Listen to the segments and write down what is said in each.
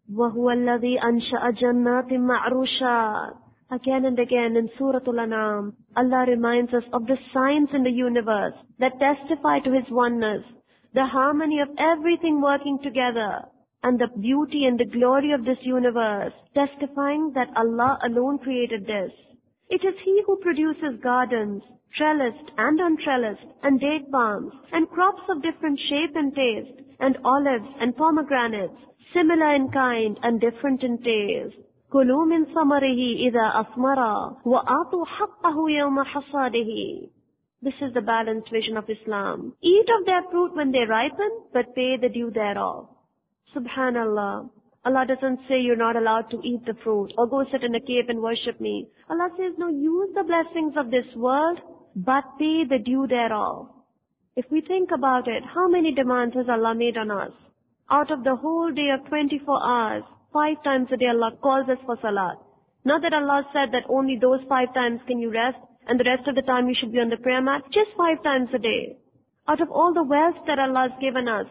وَهُوَ الَّذِي أَنشَأَ جَنَّاتٍ مَعْرُوشَاتٍ. Again and again in Surah Al-An'am, Allah reminds us of the signs in the universe that testify to His oneness, the harmony of everything working together, and the beauty and the glory of this universe, testifying that Allah alone created this. It is He who produces gardens, trellised and untrellised, and date palms, and crops of different shape and taste, and olives and pomegranates, similar in kind and different in taste. كُلُوا مِنْ ثَمَرِهِ إِذَا أَثْمَرَ وَآتُوا حَقَّهُ يَوْمَ حَصَادِهِ. This is the balanced vision of Islam. Eat of their fruit when they ripen, but pay the due thereof. Subhanallah. Allah doesn't say you're not allowed to eat the fruit or go sit in a cave and worship me. Allah says, no, use the blessings of this world, but pay the due thereof. If we think about it, how many demands has Allah made on us? Out of the whole day of 24 hours, 5 times a day Allah calls us for salat. Not that Allah said that only those 5 times can you rest and the rest of the time you should be on the prayer mat. Just 5 times a day. Out of all the wealth that Allah has given us,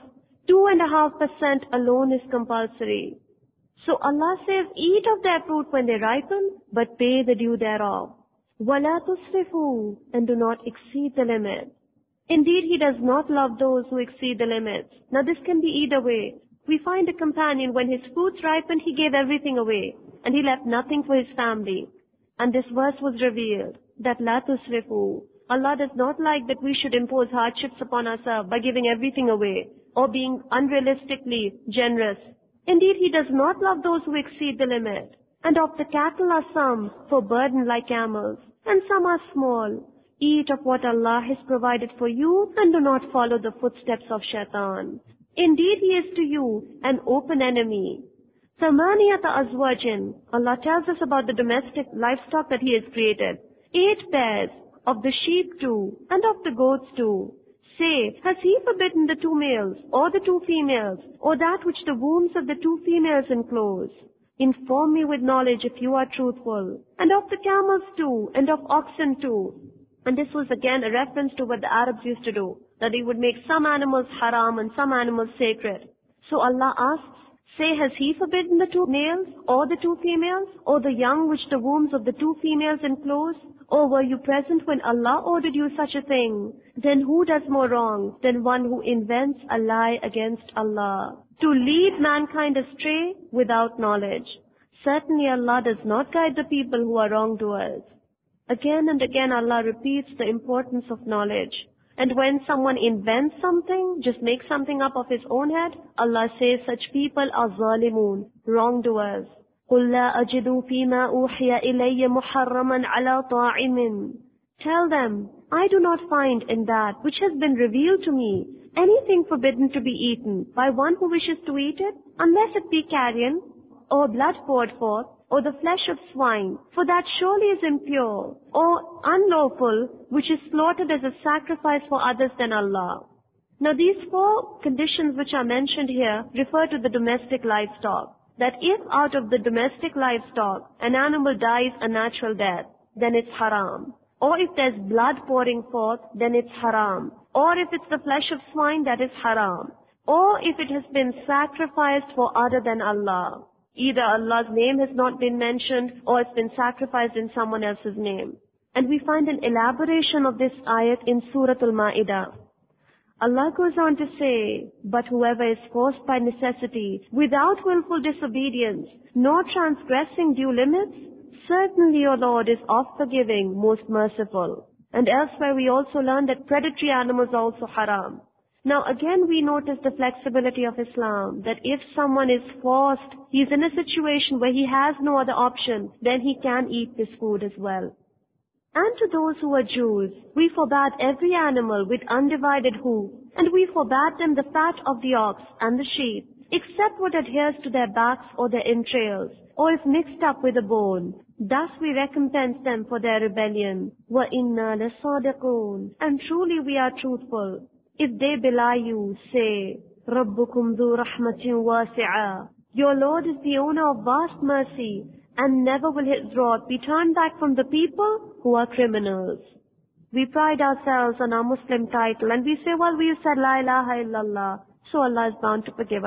2.5% alone is compulsory. So Allah says, eat of their fruit when they ripen, but pay the due thereof. وَلَا تُسْرِفُوا, and do not exceed the limit. Indeed, He does not love those who exceed the limits. Now this can be either way. We find a companion, when his fruits ripened, he gave everything away, and he left nothing for his family. And this verse was revealed, that لَا تُسْرِفُوا. Allah does not like that we should impose hardships upon ourselves by giving everything away, or being unrealistically generous. Indeed, He does not love those who exceed the limit. And of the cattle are some for burden like camels, and some are small. Eat of what Allah has provided for you, and do not follow the footsteps of shaitan. Indeed, he is to you an open enemy. ثَمَانِيَةَ أَزْوَاجٍ. Allah tells us about the domestic livestock that He has created. 8 pairs, of the sheep too, and of the goats too. Say, has He forbidden the 2 males, or the 2 females, or that which the wombs of the 2 females enclose? Inform me with knowledge if you are truthful. And of the camels too, and of oxen too. And this was again a reference to what the Arabs used to do, that they would make some animals haram and some animals sacred. So Allah asks, say, has He forbidden the 2 males, or the 2 females, or the young which the wombs of the 2 females enclose? Or were you present when Allah ordered you such a thing? Then who does more wrong than one who invents a lie against Allah, to lead mankind astray without knowledge? Certainly Allah does not guide the people who are wrongdoers. Again and again Allah repeats the importance of knowledge. And when someone invents something, just makes something up of his own head, Allah says such people are zalimun, wrongdoers. قُلْ لَا أَجِدُ فِي مَا أُوحِيَ إِلَيَّ مُحَرَّمًا عَلَى طَاعِمٍ. Tell them, I do not find in that which has been revealed to me anything forbidden to be eaten by one who wishes to eat it, unless it be carrion, or blood poured forth, or the flesh of swine, for that surely is impure, or unlawful, which is slaughtered as a sacrifice for others than Allah. Now these 4 conditions which are mentioned here refer to the domestic livestock. That if out of the domestic livestock an animal dies a natural death, then it's haram. Or if there's blood pouring forth, then it's haram. Or if it's the flesh of swine, that is haram. Or if it has been sacrificed for other than Allah. Either Allah's name has not been mentioned, or it's been sacrificed in someone else's name. And we find an elaboration of this ayat in Surah Al-Ma'idah. Allah goes on to say, but whoever is forced by necessity, without willful disobedience, nor transgressing due limits, certainly your Lord is oft forgiving, most merciful. And elsewhere we also learn that predatory animals are also haram. Now again we notice the flexibility of Islam, that if someone is forced, he is in a situation where he has no other option, then he can eat this food as well. And to those who are Jews, we forbade every animal with undivided hoof, and we forbade them the fat of the ox and the sheep, except what adheres to their backs or their entrails, or is mixed up with a bone. Thus we recompense them for their rebellion. وَإِنَّا لَصَادِقُونَ. And truly we are truthful. If they belie you, say, رَبُّكُمْ ذُو رَحْمَةٍ وَاسِعَةٍ. Your Lord is the owner of vast mercy, and never will His wrath be turned back from the people who are criminals. We pride ourselves on our Muslim title, and we say, well, we said La ilaha illallah, so Allah is bound to forgive us.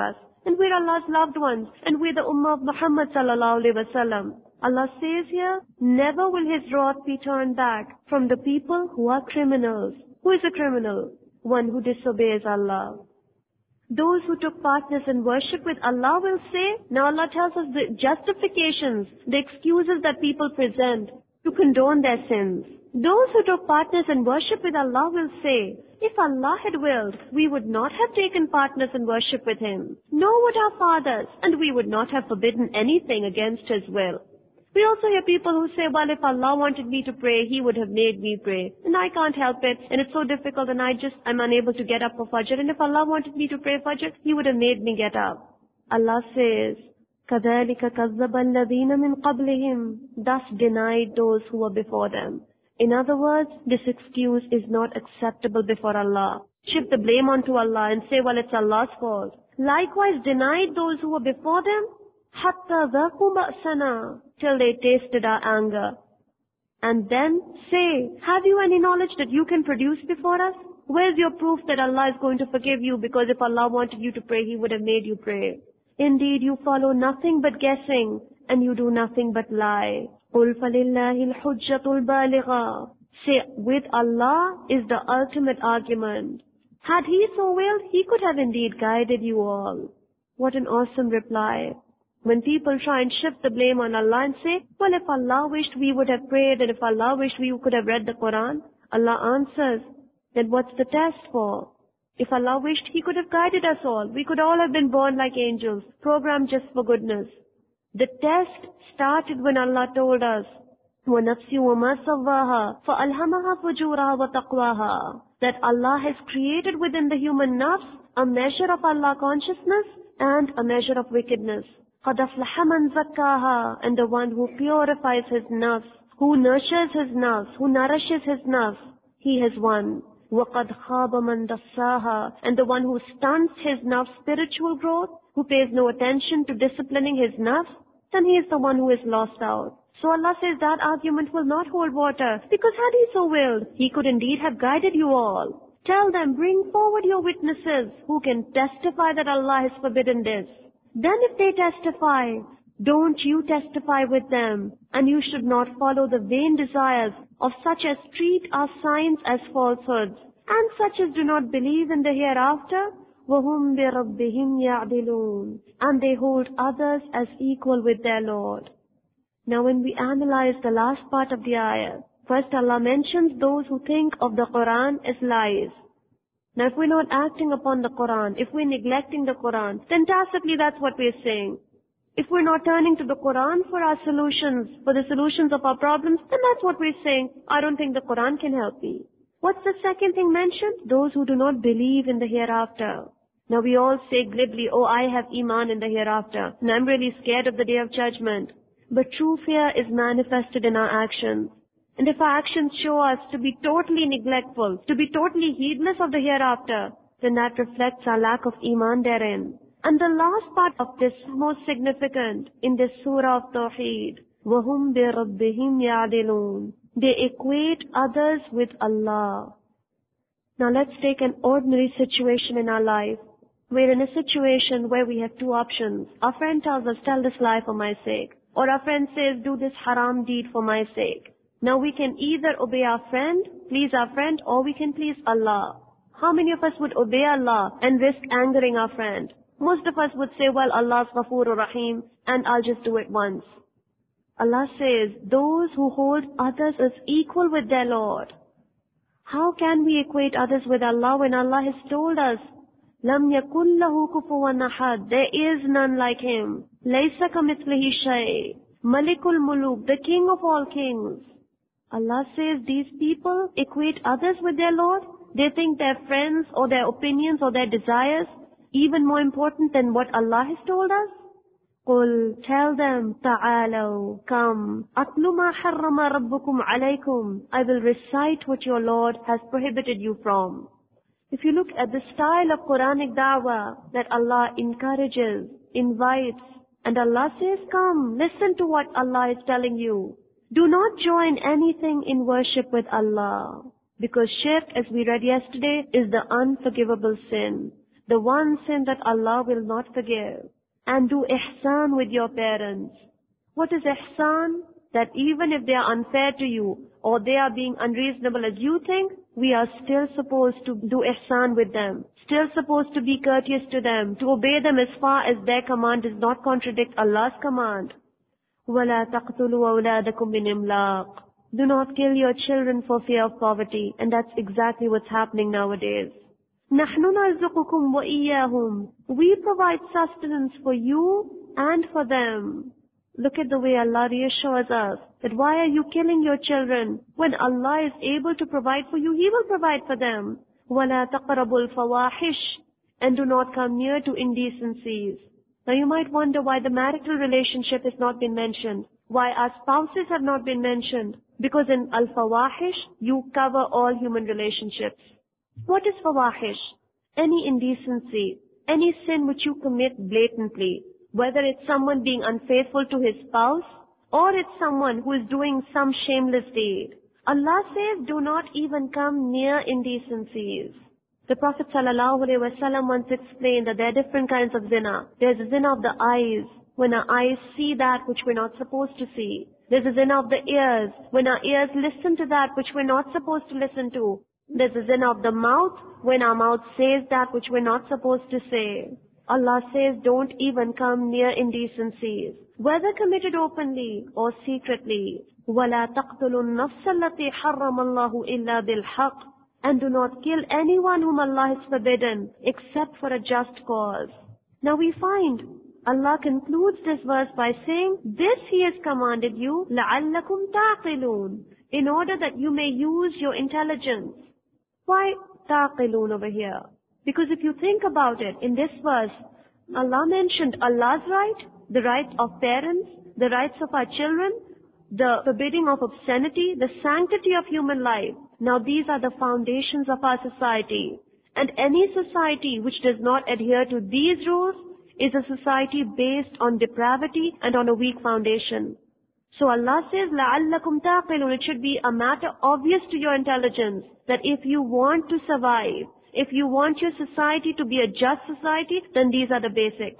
and we're Allah's loved ones, and we're the Ummah of Muhammad sallallahu alaihi wasallam. Allah says here, never will His wrath be turned back from the people who are criminals. Who is a criminal? One who disobeys Allah. Those who took partners in worship with Allah will say, now Allah tells us the justifications, the excuses that people present to condone their sins. Those who took partners in worship with Allah will say, if Allah had willed, we would not have taken partners in worship with Him, nor would our fathers, and we would not have forbidden anything against His will. We also hear people who say, well, if Allah wanted me to pray, He would have made me pray. And I can't help it, and it's so difficult, and I'm unable to get up for Fajr. And if Allah wanted me to pray Fajr, He would have made me get up. Allah says, كَذَلِكَ كَذَّبَ الَّذِينَ مِنْ قَبْلِهِمْ. Thus denied those who were before them. In other words, this excuse is not acceptable before Allah. Shift the blame onto Allah and say, well, it's Allah's fault. Likewise, denied those who were before them, حَتَّى ذَاقُوا بَأْسَنَا, till they tasted our anger. And then say, have you any knowledge that you can produce before us? Where's your proof that Allah is going to forgive you, because if Allah wanted you to pray, He would have made you pray? Indeed, you follow nothing but guessing, and you do nothing but lie. قُلْ فَلِلَّهِ الْحُجَّةُ الْبَالِغَةُ. Say, with Allah is the ultimate argument. Had He so willed, He could have indeed guided you all. What an awesome reply. When people try and shift the blame on Allah and say, well, if Allah wished, we would have prayed, and if Allah wished, we could have read the Quran, Allah answers, then what's the test for? If Allah wished, He could have guided us all. We could all have been born like angels, programmed just for goodness. The test started when Allah told us, وَنَفْسِ وَمَا سَوَّاهَا فَأَلْهَمَهَا فُجُورَهَا وَتَقْوَاهَا, that Allah has created within the human nafs a measure of Allah consciousness and a measure of wickedness. قَدْ أَفْلَحَ مَنْ زَكَّاهَا, and the one who purifies his nafs, who nurtures his nafs, who nourishes his nafs, he has won. وَقَدْ خَابَ مَنْ دَسَّاهَا, and the one who stunts his nafs' spiritual growth, who pays no attention to disciplining his nafs, then he is the one who is lost out. So Allah says that argument will not hold water, because had He so willed, He could indeed have guided you all. Tell them, bring forward your witnesses who can testify that Allah has forbidden this. Then if they testify, don't you testify with them, and you should not follow the vain desires of such as treat our signs as falsehoods, and such as do not believe in the hereafter, وَهُمْ بِرَبِّهِمْ يَعْدِلُونَ, and they hold others as equal with their Lord. Now when we analyze the last part of the ayah, first Allah mentions those who think of the Quran as lies. Now if we're not acting upon the Quran, if we're neglecting the Quran, then tacitly that's what we're saying. If we're not turning to the Quran for our solutions, for the solutions of our problems, then that's what we're saying. I don't think the Quran can help me. What's the second thing mentioned? Those who do not believe in the hereafter. Now we all say glibly, oh, I have Iman in the hereafter, and I'm really scared of the Day of Judgment. But true fear is manifested in our actions. And if our actions show us to be totally neglectful, to be totally heedless of the hereafter, then that reflects our lack of Iman therein. And the last part of this most significant in this surah of Tawheed, وَهُمْ بِرَبِّهِمْ يَعْدِلُونَ. They equate others with Allah. Now let's take an ordinary situation in our life. We're in a situation where we have two options. Our friend tells us, tell this lie for my sake. Or our friend says, do this haram deed for my sake. Now we can either obey our friend, please our friend, or we can please Allah. How many of us would obey Allah and risk angering our friend? Most of us would say, well, Allah's Ghafoor Rahim, and I'll just do it once. Allah says, those who hold others as equal with their Lord. How can we equate others with Allah when Allah has told us, لَمْ يَكُنْ لَهُ كُفُوًا أَحَدٌ, there is none like Him. لَيْسَ كَمِثْلِهِ شَيْءٌ, Malikul Muluk, the King of all kings. Allah says these people equate others with their Lord. They think their friends or their opinions or their desires even more important than what Allah has told us. قُلْ, tell them, تَعَالَوْا, come, أَتْلُ مَا حَرَّمَ رَبُّكُمْ عَلَيْكُمْ, I will recite what your Lord has prohibited you from. If you look at the style of Quranic da'wah that Allah encourages, invites, and Allah says, come, listen to what Allah is telling you. Do not join anything in worship with Allah. Because shirk, as we read yesterday, is the unforgivable sin. the one sin that Allah will not forgive. And do ihsan with your parents. What is ihsan? That even if they are unfair to you, or they are being unreasonable as you think, we are still supposed to do ihsan with them. Still supposed to be courteous to them, to obey them as far as their command does not contradict Allah's command. وَلَا تَقْتُلُوا أَوْلَادَكُمْ مِنْ إِمْلَاقٍ. Do not kill your children for fear of poverty, and that's exactly what's happening nowadays. نَحْنُ نَرْزُقُكُمْ وَإِيَّاهُمْ. We provide sustenance for you and for them. Look at the way Allah reassures us that why are you killing your children? When Allah is able to provide for you, He will provide for them. وَلَا تَقْرَبُوا الْفَوَاحِشِ. And do not come near to indecencies. Now you might wonder why the marital relationship has not been mentioned. Why our spouses have not been mentioned. Because in al-fawahish, you cover all human relationships. What is fawahish? Any indecency, any sin which you commit blatantly. Whether it's someone being unfaithful to his spouse, or it's someone who is doing some shameless deed. Allah says, do not even come near indecencies. The Prophet ﷺ once explained that there are different kinds of zina. There's a zina of the eyes, when our eyes see that which we're not supposed to see. There's a zina of the ears, when our ears listen to that which we're not supposed to listen to. There's a zina of the mouth, when our mouth says that which we're not supposed to say. Allah says, don't even come near indecencies, whether committed openly or secretly. وَلَا تَقْتُلُوا النَّفْسَ الَّتِي حَرَّمَ اللَّهُ إِلَّا بِالْحَقِّ. And do not kill anyone whom Allah has forbidden, except for a just cause. Now we find Allah concludes this verse by saying, this He has commanded you, لَعَلَّكُمْ تَعْقِلُونَ, in order that you may use your intelligence. Why taqilun over here? Because if you think about it, in this verse, Allah mentioned Allah's right, the right of parents, the rights of our children, the forbidding of obscenity, the sanctity of human life. Now these are the foundations of our society. And any society which does not adhere to these rules is a society based on depravity and on a weak foundation. So Allah says, لَعَلَّكُمْ تَعْقِلُونَ. It should be a matter obvious to your intelligence that if you want to survive, if you want your society to be a just society, then these are the basics.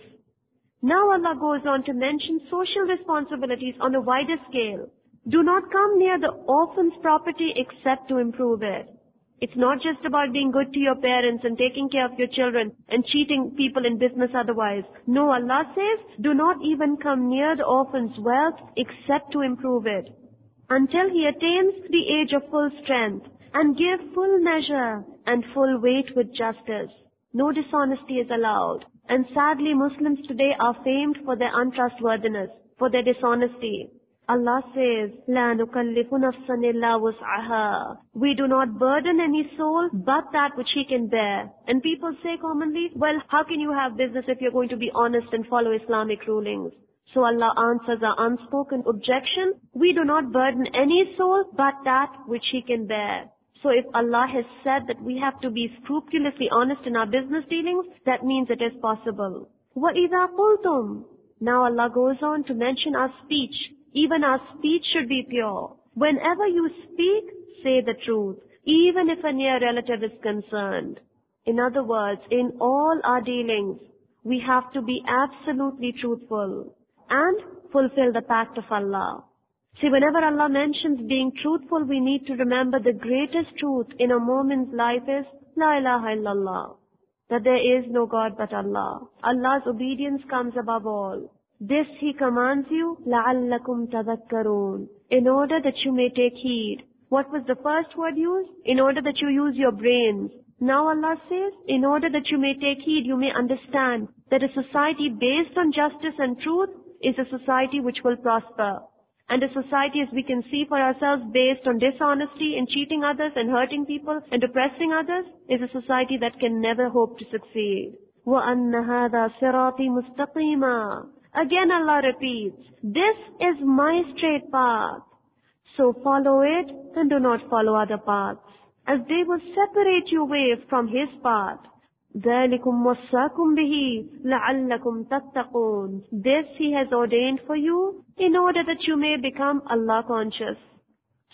Now Allah goes on to mention social responsibilities on a wider scale. Do not come near the orphan's property except to improve it. It's not just about being good to your parents and taking care of your children and cheating people in business otherwise. No, Allah says, do not even come near the orphan's wealth except to improve it, until he attains the age of full strength, and give full measure and full weight with justice. No dishonesty is allowed. And sadly, Muslims today are famed for their untrustworthiness, for their dishonesty. Allah says, لَا نُكَلِّفُ نَفْسًا إِلَّا وُسْعَهَا. We do not burden any soul but that which he can bear. And people say commonly, well, how can you have business if you're going to be honest and follow Islamic rulings? So Allah answers our unspoken objection. We do not burden any soul but that which he can bear. So if Allah has said that we have to be scrupulously honest in our business dealings, that means it is possible. وَإِذَا قُلْتُمْ. Now Allah goes on to mention our speech. Even our speech should be pure. Whenever you speak, say the truth, even if a near relative is concerned. In other words, in all our dealings, we have to be absolutely truthful and fulfill the pact of Allah. See, whenever Allah mentions being truthful, we need to remember the greatest truth in a moment's life is La ilaha illallah, that there is no God but Allah. Allah's obedience comes above all. This He commands you, لَعَلَّكُمْ تَذَكَّرُونَ, in order that you may take heed. What was the first word used? In order that you use your brains. Now Allah says, in order that you may take heed, you may understand that a society based on justice and truth is a society which will prosper. And a society, as we can see for ourselves, based on dishonesty and cheating others and hurting people and oppressing others, is a society that can never hope to succeed. وَأَنَّ هَذَا صِرَاطِي مُسْتَقِيمًا. Again Allah repeats, this is my straight path. So follow it and do not follow other paths, as they will separate you away from His path. ذَلِكُمْ وَصَّاكُمْ بِهِ لَعَلَّكُمْ تَتَّقُونَ. This He has ordained for you in order that you may become Allah conscious.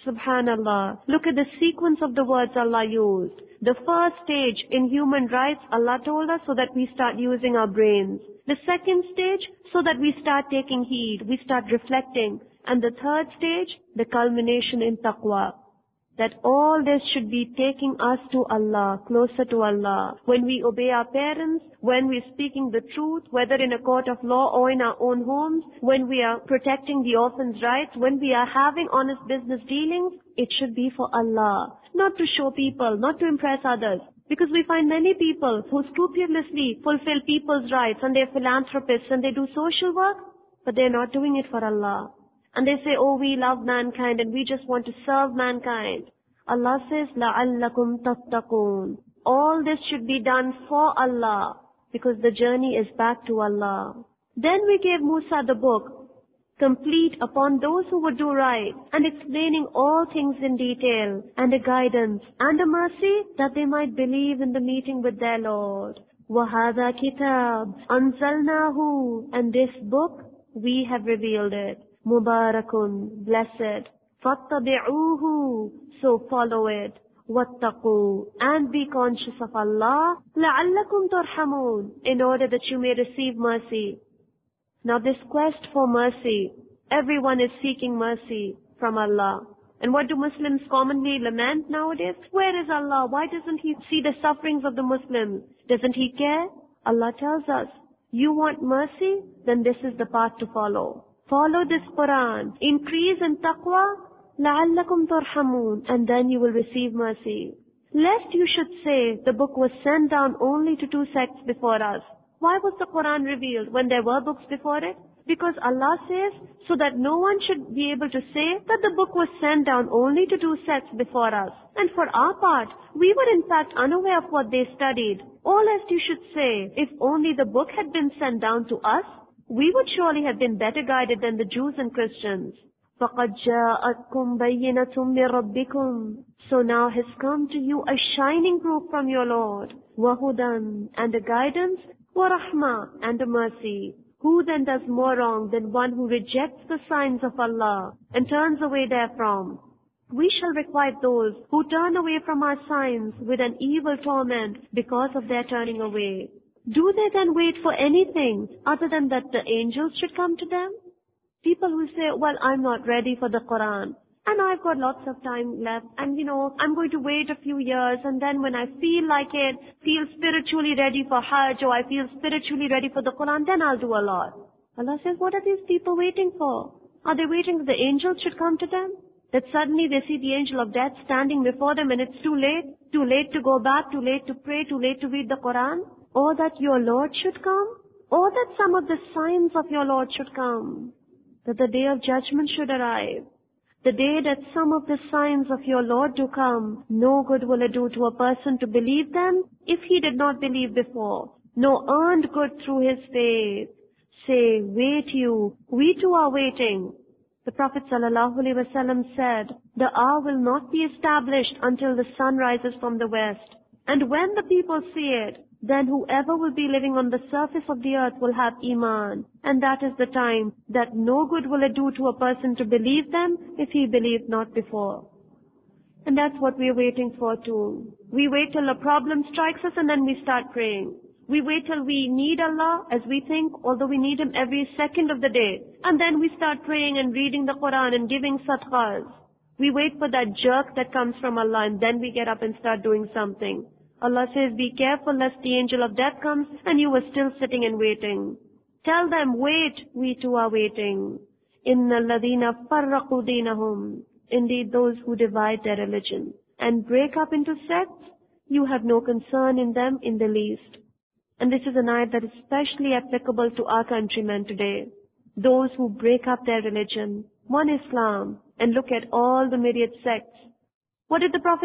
Subhanallah. Look at the sequence of the words Allah used. The first stage in human rights, Allah told us so that we start using our brains. The second stage, so that we start taking heed, we start reflecting. And the third stage, the culmination in taqwa. That all this should be taking us to Allah, closer to Allah. When we obey our parents, when we're speaking the truth, whether in a court of law or in our own homes, when we are protecting the orphans' rights, when we are having honest business dealings, it should be for Allah. Not to show people, not to impress others. Because we find many people who scrupulously fulfill people's rights and they're philanthropists and they do social work, but they're not doing it for Allah. And they say, oh, we love mankind and we just want to serve mankind. Allah says, لَعَلَّكُمْ تَتَّقُونَ. All this should be done for Allah, because the journey is back to Allah. Then we gave Musa the book, complete upon those who would do right, and explaining all things in detail, and a guidance, and a mercy, that they might believe in the meeting with their Lord. وَهَذَا كِتَابٌ أَنزَلْنَاهُ. And this book, we have revealed it. Mubarakun, blessed. فَاتَّبِعُوهُ. So follow it. وَاتَّقُوا. And be conscious of Allah. لَعَلَّكُمْ تُرْحَمُونَ. In order that you may receive mercy. Now this quest for mercy, everyone is seeking mercy from Allah. And what do Muslims commonly lament nowadays? Where is Allah? Why doesn't He see the sufferings of the Muslims? Doesn't He care? Allah tells us, you want mercy? Then this is the path to follow. Follow this Quran. Increase in taqwa. لَعَلَّكُمْ تُرْحَمُونَ. And then you will receive mercy. Lest you should say the book was sent down only to 2 sects before us. Why was the Quran revealed when there were books before it? Because Allah says, so that no one should be able to say that the book was sent down only to 2 sects before us. And for our part, we were in fact unaware of what they studied. Or lest you should say, if only the book had been sent down to us, we would surely have been better guided than the Jews and Christians. فَقَدْ جَاءَتْكُمْ بَيِّنَةٌ مِّن رَبِّكُمْ. So now has come to you a shining proof from your Lord. وَهُدًى. And a guidance. وَرَحْمَةٌ. And a mercy. Who then does more wrong than one who rejects the signs of Allah and turns away therefrom? We shall requite those who turn away from our signs with an evil torment because of their turning away. Do they then wait for anything other than that the angels should come to them? People who say, well, I'm not ready for the Quran, and I've got lots of time left, and I'm going to wait a few years, and then when I feel like it, feel spiritually ready for Hajj, or I feel spiritually ready for the Quran, then I'll do a lot. Allah says, what are these people waiting for? Are they waiting that the angels should come to them? That suddenly they see the angel of death standing before them and it's too late to go back, too late to pray, too late to read the Quran? Or that your Lord should come? Or that some of the signs of your Lord should come? That the day of judgment should arrive? The day that some of the signs of your Lord do come, no good will it do to a person to believe them if he did not believe before, nor earned good through his faith. Say, wait you, we too are waiting. The Prophet ﷺ said, the hour will not be established until the sun rises from the west. And when the people see it, then whoever will be living on the surface of the earth will have Iman. And that is the time that no good will it do to a person to believe them if he believed not before. And that's what we're waiting for too. We wait till a problem strikes us and then we start praying. We wait till we need Allah as we think, although we need Him every second of the day. And then we start praying and reading the Quran and giving sadaqahs. We wait for that jerk that comes from Allah and then we get up and start doing something. Allah says, be careful lest the angel of death comes and you are still sitting and waiting. Tell them, wait, we too are waiting. Inna alladhina farraqu dinahum. Indeed, those who divide their religion and break up into sects, you have no concern in them in the least. And this is an ayat that is especially applicable to our countrymen today. Those who break up their religion, one Islam, and look at all the myriad sects. What did the Prophet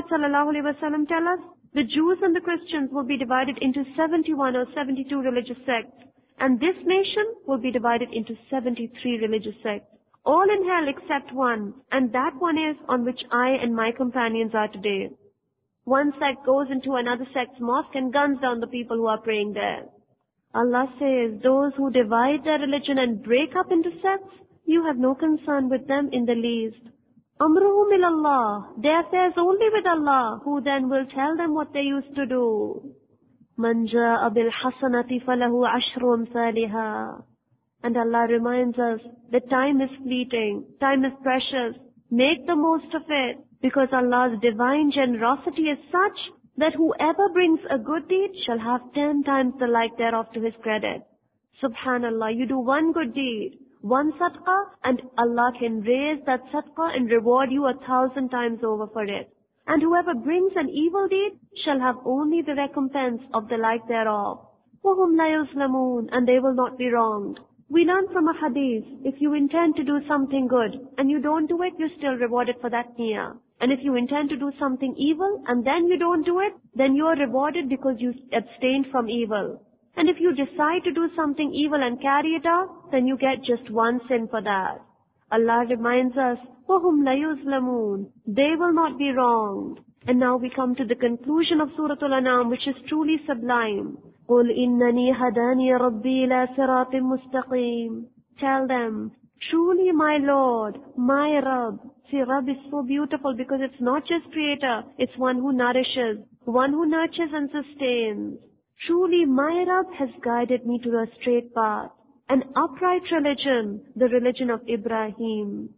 ﷺ tell us? The Jews and the Christians will be divided into 71 or 72 religious sects. And this nation will be divided into 73 religious sects. All in hell except one. And that one is on which I and my companions are today. One sect goes into another sect's mosque and guns down the people who are praying there. Allah says, those who divide their religion and break up into sects, you have no concern with them in the least. Amruhum ilallah. Their affairs only with Allah, who then will tell them what they used to do. Man jaa bil hasanati falahu ashru amthaliha. And Allah reminds us that time is fleeting, time is precious. Make the most of it, because Allah's divine generosity is such that whoever brings a good deed shall have 10 times the like thereof to his credit. Subhanallah, you do one good deed, one sadaqah, and Allah can raise that sadaqah and reward you 1,000 times over for it. And whoever brings an evil deed shall have only the recompense of the like thereof. وَهُمْ لَا يُظْلَمُونَ. And they will not be wronged. We learn from a hadith, if you intend to do something good and you don't do it, you're still rewarded for that niyyah. And if you intend to do something evil and then you don't do it, then you are rewarded because you abstained from evil. And if you decide to do something evil and carry it out, then you get just one sin for that. Allah reminds us, وَهُمْ لَا يُظْلَمُونَ. They will not be wronged. And now we come to the conclusion of Surah Al-An'am, which is truly sublime. قُلْ إِنَّنِي هَدَانِيَ رَبِّي إِلَى صِرَاطٍ مُسْتَقِيمٍ. Tell them, truly my Lord, my Rabb. See, Rabb is so beautiful because it's not just creator, it's one who nourishes, one who nurtures and sustains. Truly my Rabb has guided me to a straight path, an upright religion, the religion of Ibrahim.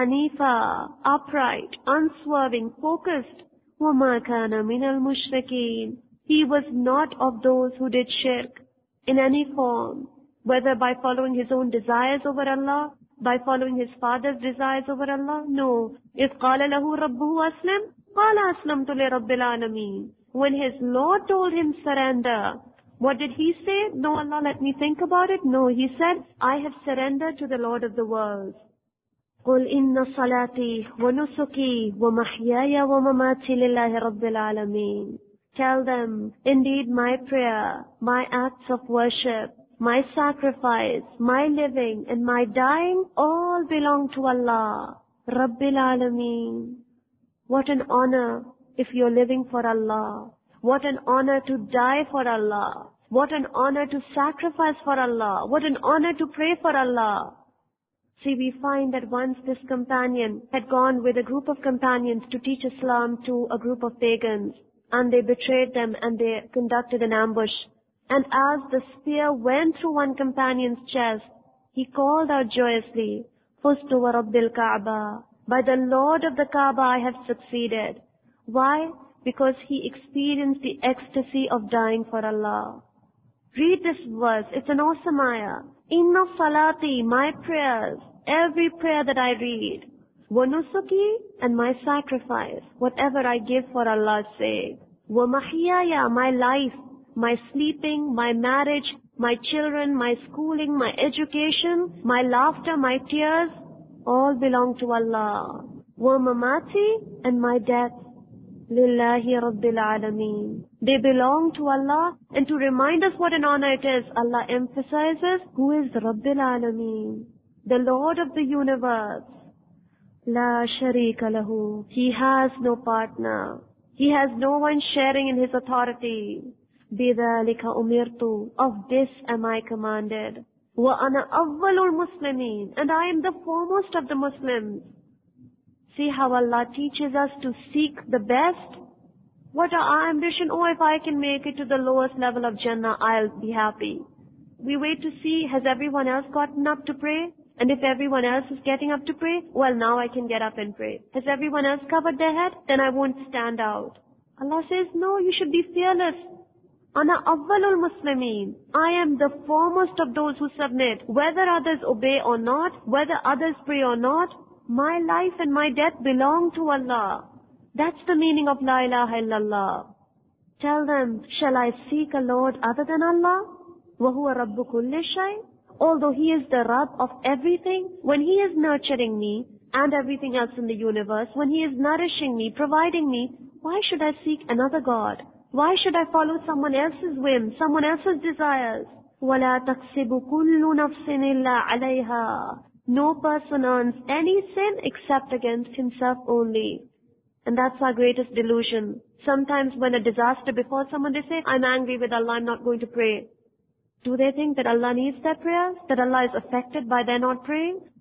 Hanifa, upright, unswerving, focused. وَمَا كَانَ مِنَ الْمُشْرِكِينَ. He was not of those who did shirk in any form, whether by following his own desires over Allah, by following his father's desires over Allah. No. إِذْ قَالَ لَهُ رَبُّهُ أَسْلِمْ قَالَ أَسْلَمْتُ لِرَبِّ الْعَالَمِينَ. When his Lord told him surrender, what did he say? No, Allah, let me think about it. No, he said, I have surrendered to the Lord of the worlds. قُلْ إِنَّ صَلَاتِي وَنُسُكِي وَمَحْيَايَ وَمَمَاتِي لِلَّهِ رَبِّ الْعَالَمِينَ. Tell them, indeed my prayer, my acts of worship, my sacrifice, my living and my dying all belong to Allah, Rabbil Alameen. What an honor if you're living for Allah. What an honor to die for Allah. What an honor to sacrifice for Allah. What an honor to pray for Allah. See, we find that once this companion had gone with a group of companions to teach Islam to a group of pagans, and they betrayed them and they conducted an ambush. And as the spear went through one companion's chest, he called out joyously, فُزْتُ وَرَبِّ الْكَعْبَةِ. By the Lord of the Kaaba I have succeeded. Why? Because he experienced the ecstasy of dying for Allah. Read this verse, it's an awesome ayah. Inna salati, my prayers, every prayer that I read, wanusuki, and my sacrifice, whatever I give for Allah's sake, wa mahiyaya, my life, my sleeping, my marriage, my children, my schooling, my education, my laughter, my tears, all belong to Allah. Wa mamati, and my death, lillahi rabbil alameen. They belong to Allah, and to remind us what an honor it is, Allah emphasizes who is Rabbil Alameen, the Lord of the universe. La sharika lahu. He has no partner. He has no one sharing in his authority. بِذَلِكَ أُمِرْتُ. Of this am I commanded. وَأَنَا أَوَّلُ الْمُسْلِمِينَ. And I am the foremost of the Muslims. See how Allah teaches us to seek the best. What our ambition? Oh, if I can make it to the lowest level of Jannah, I'll be happy. We wait to see, has everyone else gotten up to pray? And if everyone else is getting up to pray, well, now I can get up and pray. Has everyone else covered their head? Then I won't stand out. Allah says, no, you should be fearless. Ana awwalul muslimin. I am the foremost of those who submit. Whether others obey or not, whether others pray or not, my life and my death belong to Allah. That's the meaning of La ilaha illallah. Tell them, shall I seek a Lord other than Allah? وَهُوَ رَبُّ كُلِّ شَيْءٍ. Although He is the Rabb of everything, when He is nurturing me and everything else in the universe, when He is nourishing me, providing me, why should I seek another God? Why should I follow someone else's whim, someone else's desires? وَلَا تَقْسِبُ كُلُّ نَفْسٍ إِلَّا عَلَيْهَا. No person earns any sin except against himself only. And that's our greatest delusion. Sometimes when a disaster befalls someone, they say, I'm angry with Allah, I'm not going to pray. Do they think that Allah needs their prayers? That Allah is affected by their not praying?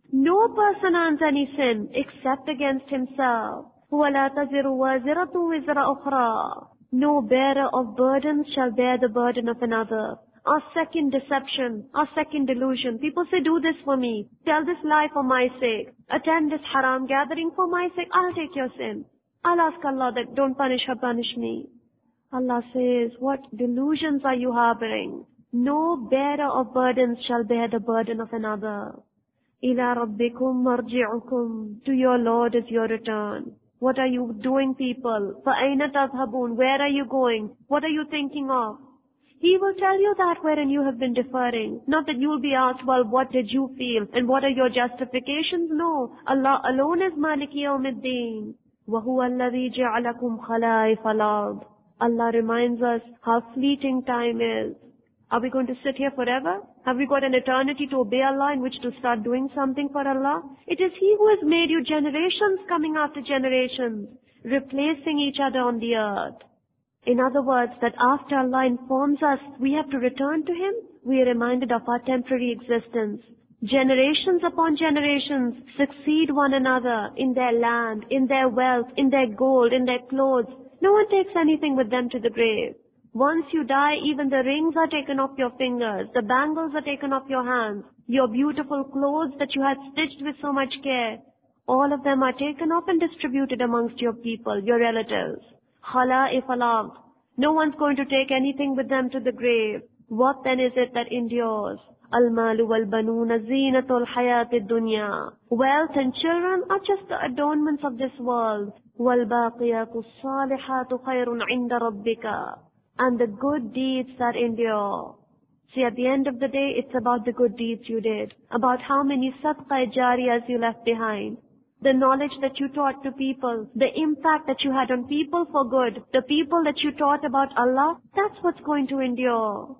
No person earns any sin except against himself. وَلَا تَزِرُ وَازِرَةٌ وِزْرَ أُخْرَى. No bearer of burdens shall bear the burden of another. Our second deception, our second delusion. People say, do this for me. Tell this lie for my sake. Attend this haram gathering for my sake. I'll take your sin. I'll ask Allah that don't punish her, punish me. Allah says, what delusions are you harboring? No bearer of burdens shall bear the burden of another. إِلَىٰ رَبِّكُمْ مَرْجِعُكُمْ. To your Lord is your return. What are you doing, people? فَأَيْنَ تَذْهَبُونَ. Where are you going? What are you thinking of? He will tell you that wherein you have been deferring. Not that you will be asked, well, what did you feel? And what are your justifications? No. Allah alone is Maliki Yawmiddin. وَهُوَ الَّذِي جَعَلَكُمْ خَلَائِفَ الْأَرْضِ. Allah reminds us how fleeting time is. Are we going to sit here forever? Have we got an eternity to obey Allah in which to start doing something for Allah? It is He who has made you generations coming after generations, replacing each other on the earth. In other words, that after Allah informs us we have to return to Him, we are reminded of our temporary existence. Generations upon generations succeed one another in their land, in their wealth, in their gold, in their clothes. No one takes anything with them to the grave. Once you die, even the rings are taken off your fingers, the bangles are taken off your hands, your beautiful clothes that you had stitched with so much care, all of them are taken off and distributed amongst your people, your relatives. Khala'if al-ard. No one's going to take anything with them to the grave. What then is it that endures? Al-malu wal-banuna zinatul hayatid dunya. Wealth and children are just the adornments of this world. Wal-baqiyatu salihatu khayrun inda rabbika. And the good deeds that endure. See, at the end of the day, it's about the good deeds you did. About how many sadqa jariyas you left behind. The knowledge that you taught to people. The impact that you had on people for good. The people that you taught about Allah. That's what's going to endure.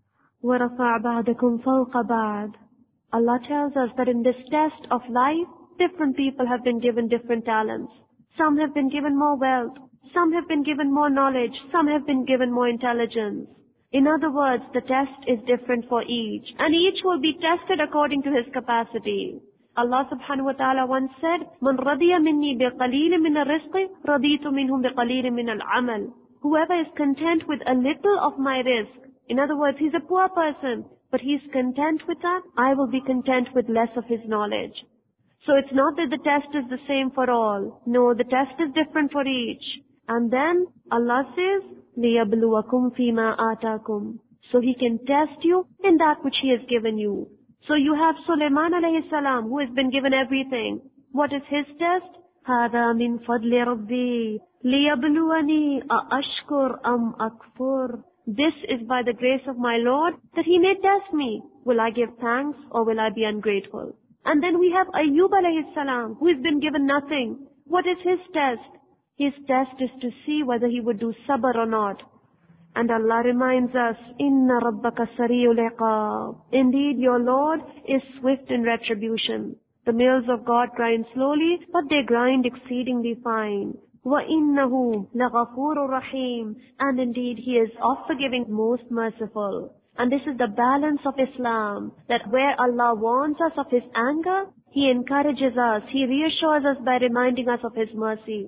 وَرَفَعَ بَعْدَكُمْ فَوْقَ بَعْدٍ. Allah tells us that in this test of life, different people have been given different talents. Some have been given more wealth. Some have been given more knowledge. Some have been given more intelligence. In other words, the test is different for each. And each will be tested according to his capacity. Allah subhanahu wa ta'ala once said, مَنْ رَضِيَ مِنِّي بِقَلِيلٍ مِنَ الرِّزْقِ رَضِيتُ مِنْهُمْ بِقَلِيلٍ مِنَ الْعَمَلِ. Whoever is content with a little of my risk, in other words, he's a poor person, but he's content with that, I will be content with less of his knowledge. So it's not that the test is the same for all. No, the test is different for each. And then Allah says, لِيَبْلُوَكُمْ فِي مَا آتَاكُمْ. So He can test you in that which He has given you. So you have Sulaiman alayhi salam, who has been given everything. What is his test? هَذَا مِنْ فَضْلِ رَبِّي لِيَبْلُوَنِي أَأَشْكُرْ أَمْ أَكْفُرْ. This is by the grace of my Lord that He may test me. Will I give thanks or will I be ungrateful? And then we have Ayyub alayhi salam, who has been given nothing. What is his test? His test is to see whether he would do sabr or not. And Allah reminds us, Inna rabbaka sariyul iqab. Indeed, your Lord is swift in retribution. The mills of God grind slowly, but they grind exceedingly fine. وَإِنَّهُ لَغَفُورٌ rahim. And indeed, He is oft forgiving, most merciful. And this is the balance of Islam, that where Allah warns us of His anger, He encourages us, He reassures us by reminding us of His mercy.